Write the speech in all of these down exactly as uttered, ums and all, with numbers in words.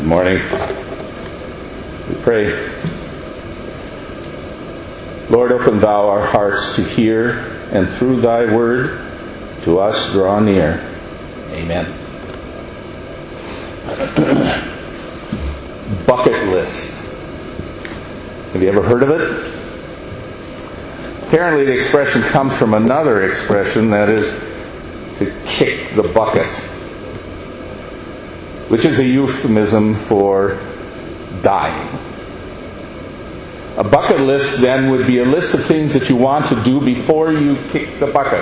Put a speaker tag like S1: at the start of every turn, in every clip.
S1: Good morning. We pray. Lord, open thou our hearts to hear, and through thy word to us draw near. Amen. Bucket list. Have you ever heard of it? Apparently the expression comes from another expression, that is, to kick the bucket, which is a euphemism for dying. A bucket list, then, would be a list of things that you want to do before you kick the bucket.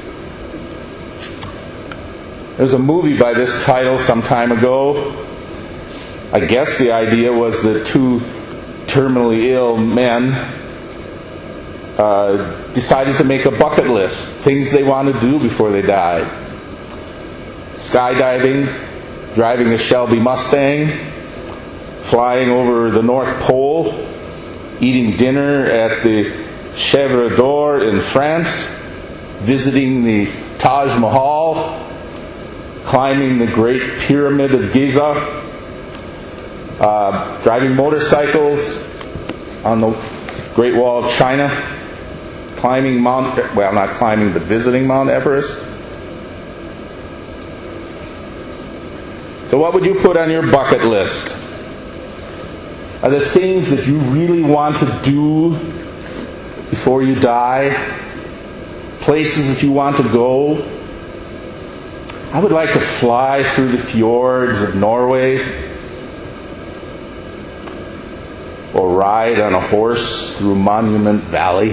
S1: There was a movie by this title some time ago. I guess the idea was that two terminally ill men uh, decided to make a bucket list, things they want to do before they died. Skydiving, driving a Shelby Mustang, flying over the North Pole, eating dinner at the Chèvre d'Or in France, visiting the Taj Mahal, climbing the Great Pyramid of Giza, uh, driving motorcycles on the Great Wall of China, climbing Mount, well, not climbing, but visiting Mount Everest. So what would you put on your bucket list? Are the things that you really want to do before you die? Places that you want to go? I would like to fly through the fjords of Norway, or ride on a horse through Monument Valley.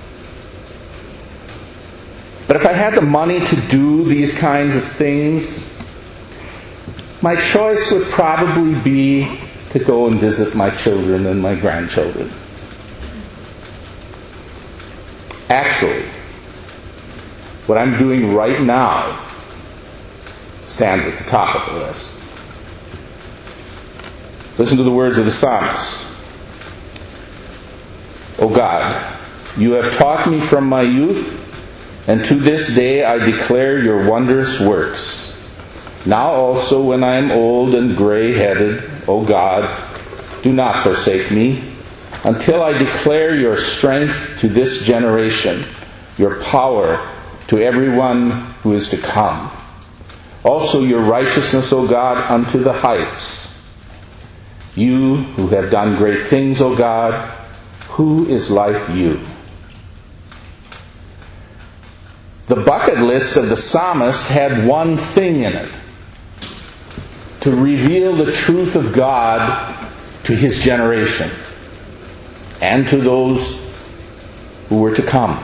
S1: But if I had the money to do these kinds of things, my choice would probably be to go and visit my children and my grandchildren. Actually, what I'm doing right now stands at the top of the list. Listen to the words of the psalmist. O God, you have taught me from my youth, and to this day I declare your wondrous works. Now also when I am old and gray-headed, O God, do not forsake me, until I declare your strength to this generation, your power to everyone who is to come. Also your righteousness, O God, unto the heights. You who have done great things, O God, who is like you? The bucket list of the psalmist had one thing in it: to reveal the truth of God to his generation and to those who were to come.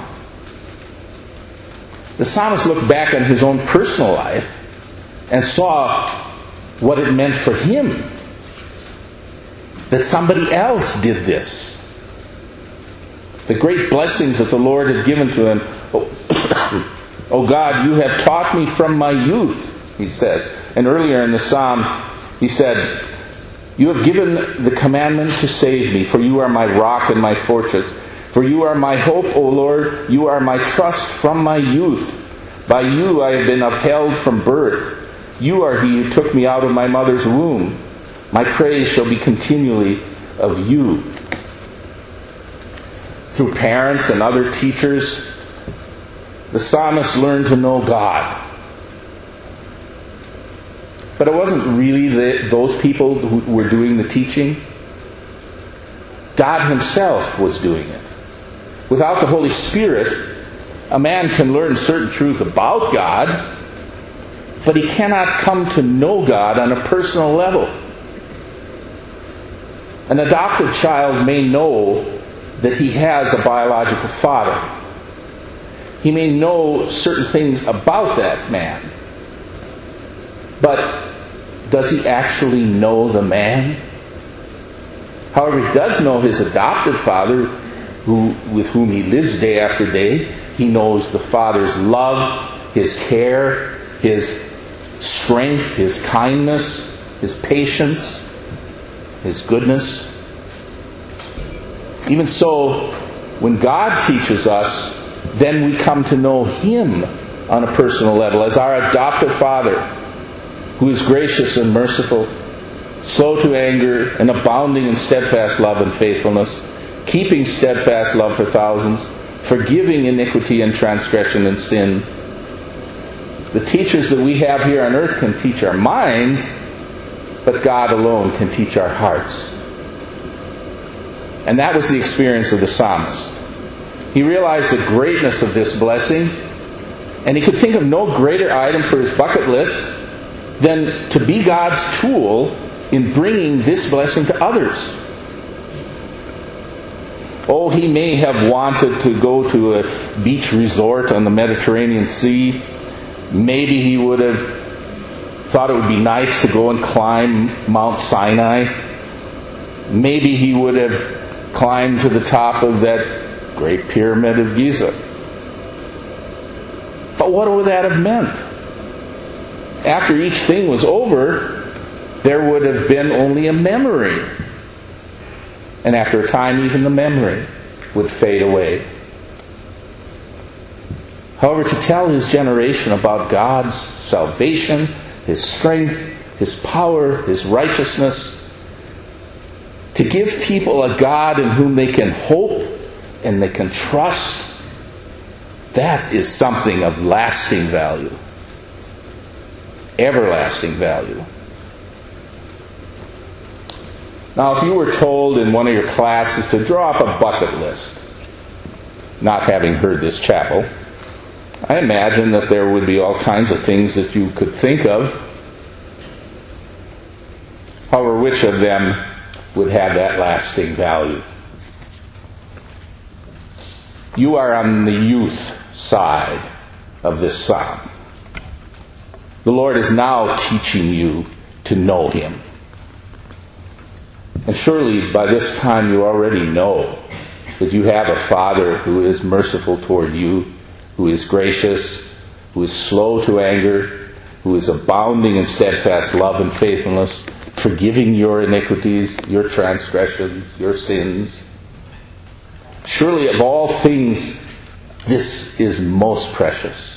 S1: The psalmist looked back on his own personal life and saw what it meant for him that somebody else did this. The great blessings that the Lord had given to him. Oh, oh God, you have taught me from my youth, he says. And earlier in the psalm, he said, you have given the commandment to save me, for you are my rock and my fortress. For you are my hope, O Lord. You are my trust from my youth. By you I have been upheld from birth. You are he who took me out of my mother's womb. My praise shall be continually of you. Through parents and other teachers, the psalmist learned to know God. But it wasn't really the, those people who were doing the teaching. God himself was doing it. Without the Holy Spirit, a man can learn certain truth about God, but he cannot come to know God on a personal level. An adopted child may know that he has a biological father. He may know certain things about that man. But does he actually know the man? However, he does know his adopted father, who, with whom he lives day after day. He knows the father's love, his care, his strength, his kindness, his patience, his goodness. Even so, when God teaches us, then we come to know him on a personal level as our adopted father, who is gracious and merciful, slow to anger, and abounding in steadfast love and faithfulness, keeping steadfast love for thousands, forgiving iniquity and transgression and sin. The teachers that we have here on earth can teach our minds, but God alone can teach our hearts. And that was the experience of the psalmist. He realized the greatness of this blessing, and he could think of no greater item for his bucket list than to be God's tool in bringing this blessing to others. Oh, he may have wanted to go to a beach resort on the Mediterranean Sea. Maybe he would have thought it would be nice to go and climb Mount Sinai. Maybe he would have climbed to the top of that great pyramid of Giza. But what would that have meant? After each thing was over, there would have been only a memory. And after a time, even the memory would fade away. However, to tell his generation about God's salvation, His strength, His power, His righteousness, to give people a God in whom they can hope and they can trust, that is something of lasting value. Everlasting value. Now, if you were told in one of your classes to draw up a bucket list, not having heard this chapel, I imagine that there would be all kinds of things that you could think of. However, which of them would have that lasting value? You are on the youth side of this psalm. The Lord is now teaching you to know Him. And surely by this time you already know that you have a Father who is merciful toward you, who is gracious, who is slow to anger, who is abounding in steadfast love and faithfulness, forgiving your iniquities, your transgressions, your sins. Surely of all things, this is most precious.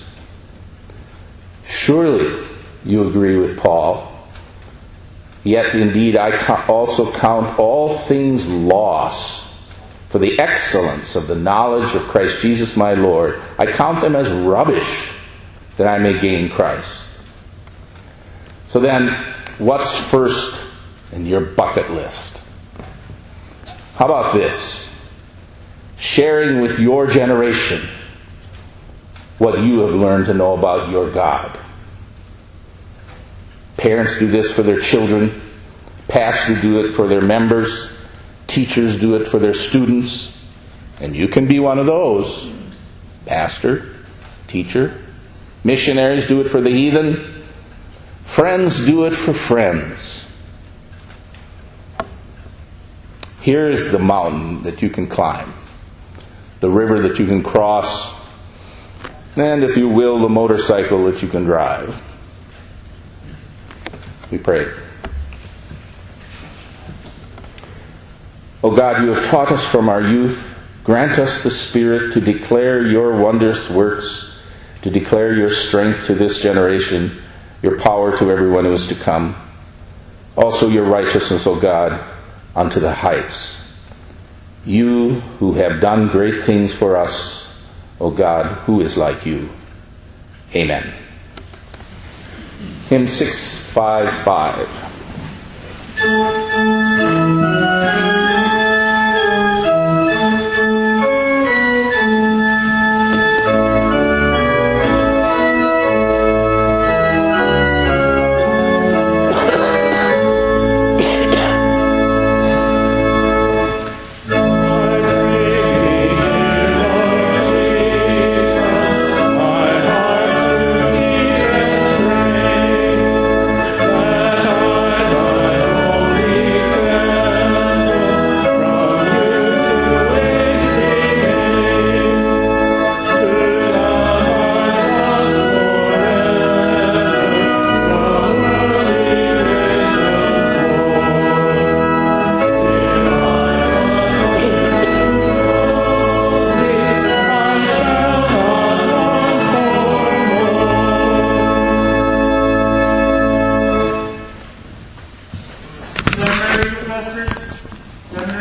S1: Surely you agree with Paul. Yet indeed I also count all things loss for the excellence of the knowledge of Christ Jesus my Lord. I count them as rubbish that I may gain Christ. So then, what's first in your bucket list? How about this? Sharing with your generation what you have learned to know about your God. Parents do this for their children. Pastors do it for their members. Teachers do it for their students. And you can be one of those. Pastor, teacher. Missionaries do it for the heathen. Friends do it for friends. Here's the mountain that you can climb. The river that you can cross. And if you will, the motorcycle that you can drive. We pray. O God, you have taught us from our youth. Grant us the Spirit to declare your wondrous works, to declare your strength to this generation, your power to everyone who is to come. Also your righteousness, O God, unto the heights. You who have done great things for us, O God, who is like you? Amen. Hymn six five five.
S2: hearing, professors?